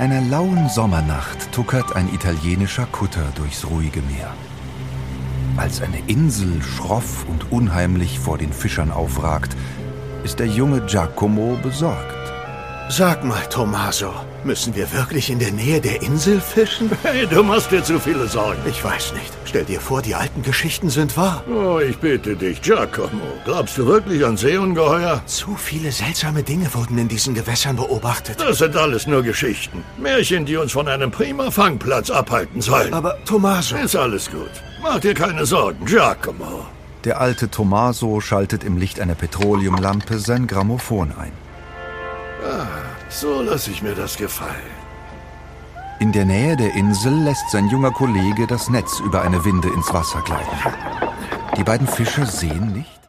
einer lauen Sommernacht tuckert ein italienischer Kutter durchs ruhige Meer. Als eine Insel schroff und unheimlich vor den Fischern aufragt, ist der junge Giacomo besorgt. Sag mal, Tommaso, müssen wir wirklich in der Nähe der Insel fischen? Hey, du machst dir zu viele Sorgen. Ich weiß nicht. Stell dir vor, die alten Geschichten sind wahr. Oh, ich bitte dich, Giacomo. Glaubst du wirklich an Seeungeheuer? Zu viele seltsame Dinge wurden in diesen Gewässern beobachtet. Das sind alles nur Geschichten. Märchen, die uns von einem prima Fangplatz abhalten sollen. Aber, Tommaso... Ist alles gut. Mach dir keine Sorgen, Giacomo. Der alte Tommaso schaltet im Licht einer Petroleumlampe sein Grammophon ein. So lasse ich mir das gefallen. In der Nähe der Insel lässt sein junger Kollege das Netz über eine Winde ins Wasser gleiten. Die beiden Fischer sehen nichts.